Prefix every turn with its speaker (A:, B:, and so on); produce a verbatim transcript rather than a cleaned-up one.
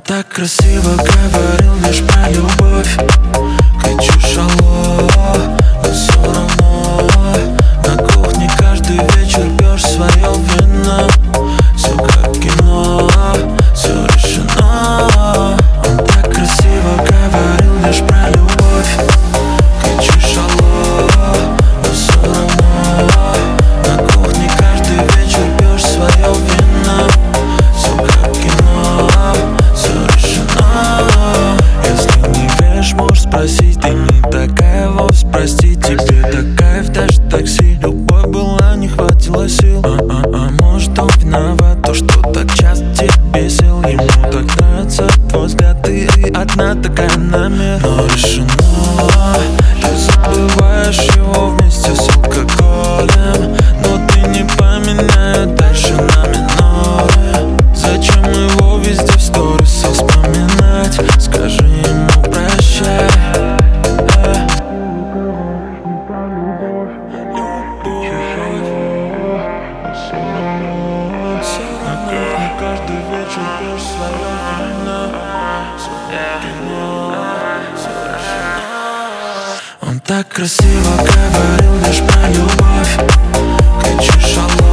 A: так красиво говорил лишь про любовь. Кричишь алло, но все равно на кухне каждый вечер пьешь свое вино. Все как кино, все решено. Он так красиво говорил лишь про любовь. Кричишь алло, но все равно на кухне каждый вечер пьешь свое вино. Все как кино, все решено. Если не веришь, можешь спросить. Ты не такая вовсе, прости. Тебе так кайф, даже такси. Любовь была, не хватило сил. А-а-а, может он виноват, то, что так часто тебя бесил. Ему так нравится твой взгляд, ты одна такая на мир. Но решено, ты забываешь его вместе с алкоголем. Но ты не поменяй дальше на миноры. Зачем его везде в сторисах вспоминать? Скажи ему прощай. Каждый вечер пьешь свое вино. Он так красиво говорил лишь про любовь. Кричишь алло.